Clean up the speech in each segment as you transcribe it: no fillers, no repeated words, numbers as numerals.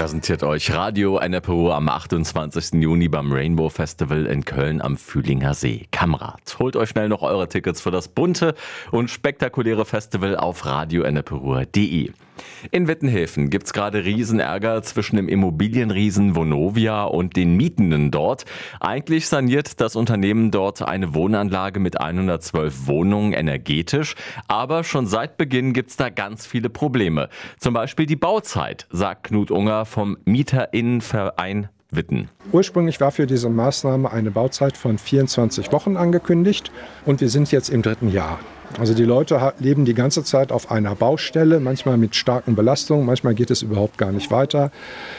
präsentiert euch Radio Enneperu am 28. Juni beim Rainbow Festival in Köln am Fühlinger See. Kamrat, holt euch schnell noch eure Tickets für das bunte und spektakuläre Festival auf radioenneperu.de. In Wittenhäfen gibt's gerade Riesenärger zwischen dem Immobilienriesen Vonovia und den Mietenden dort. Eigentlich saniert das Unternehmen dort eine Wohnanlage mit 112 Wohnungen energetisch, aber schon seit Beginn gibt's da ganz viele Probleme. Zum Beispiel die Bauzeit, sagt Knut Unger vom MieterInnenverein Witten. Ursprünglich war für diese Maßnahme eine Bauzeit von 24 Wochen angekündigt und wir sind jetzt im 3. Jahr. Also die Leute leben die ganze Zeit auf einer Baustelle, manchmal mit starken Belastungen, manchmal geht es überhaupt gar nicht weiter.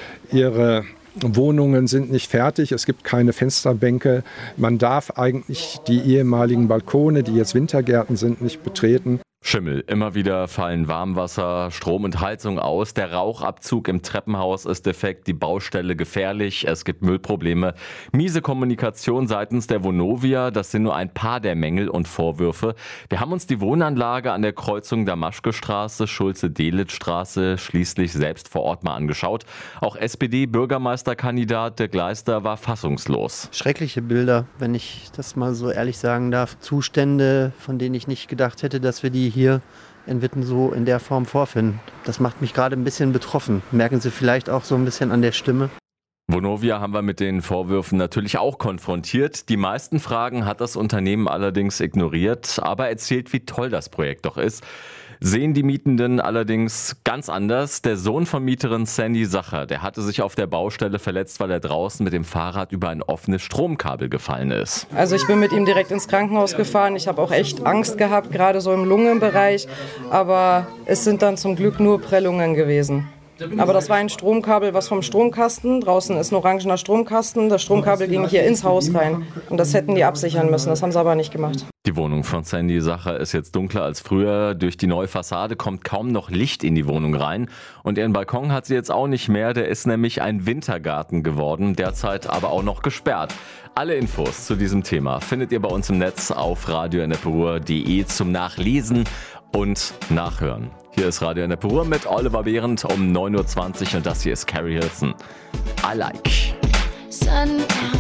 Ihre Wohnungen sind nicht fertig, es gibt keine Fensterbänke. Man darf eigentlich die ehemaligen Balkone, die jetzt Wintergärten sind, nicht betreten. Schimmel. Immer wieder fallen Warmwasser, Strom und Heizung aus. Der Rauchabzug im Treppenhaus ist defekt, die Baustelle gefährlich, es gibt Müllprobleme. Miese Kommunikation seitens der Vonovia, das sind nur ein paar der Mängel und Vorwürfe. Wir haben uns die Wohnanlage an der Kreuzung Damaschke-Straße, Schulze-Delitzsch-Straße schließlich selbst vor Ort mal angeschaut. Auch SPD-Bürgermeisterkandidat Dirk Leister war fassungslos. Schreckliche Bilder, wenn ich das mal so ehrlich sagen darf. Zustände, von denen ich nicht gedacht hätte, dass wir die hier in Witten so in der Form vorfinden. Das macht mich gerade ein bisschen betroffen. Merken Sie vielleicht auch so ein bisschen an der Stimme. Vonovia haben wir mit den Vorwürfen natürlich auch konfrontiert. Die meisten Fragen hat das Unternehmen allerdings ignoriert, aber erzählt, wie toll das Projekt doch ist. Sehen die Mietenden allerdings ganz anders. Der Sohn von Mieterin Sandy Sacher, der hatte sich auf der Baustelle verletzt, weil er draußen mit dem Fahrrad über ein offenes Stromkabel gefallen ist. Also ich bin mit ihm direkt ins Krankenhaus gefahren. Ich habe auch echt Angst gehabt, gerade so im Lungenbereich. Aber es sind dann zum Glück nur Prellungen gewesen. Aber das war ein Stromkabel, was vom Stromkasten, draußen ist ein orangener Stromkasten, das Stromkabel ging hier ins Haus rein. Und das hätten die absichern müssen, das haben sie aber nicht gemacht. Die Wohnung von Sandy Sacher ist jetzt dunkler als früher. Durch die neue Fassade kommt kaum noch Licht in die Wohnung rein. Und ihren Balkon hat sie jetzt auch nicht mehr, der ist nämlich ein Wintergarten geworden, derzeit aber auch noch gesperrt. Alle Infos zu diesem Thema findet ihr bei uns im Netz auf radioenneperu.de zum Nachlesen und Nachhören. Hier ist Radio Enneperu mit Oliver Behrendt um 9.20 Uhr und das hier ist Carrie Hilson. I like. Sundown.